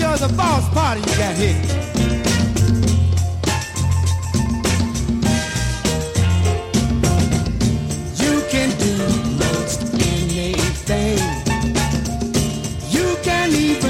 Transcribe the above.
sure the boss party you got here. You can do most anything. You can even